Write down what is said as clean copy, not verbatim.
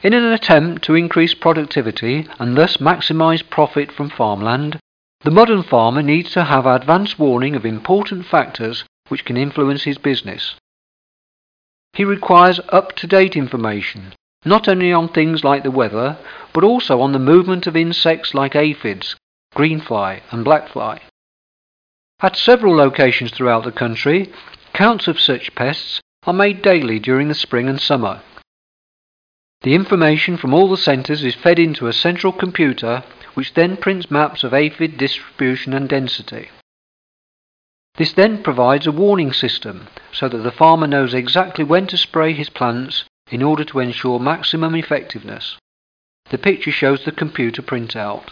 In an attempt to increase productivity and thus maximize profit from farmland, the modern farmer needs to have advance warning of important factors which can influence his business. He requires up-to-date information, not only on things like the weather, but also on the movement of insects like aphids, greenfly and blackfly. At several locations throughout the country, counts of such pests are made daily during the spring and summer. The information from all the centres is fed into a central computer which then prints maps of aphid distribution and density. This then provides a warning system so that the farmer knows exactly when to spray his plants in order to ensure maximum effectiveness. The picture shows the computer printout.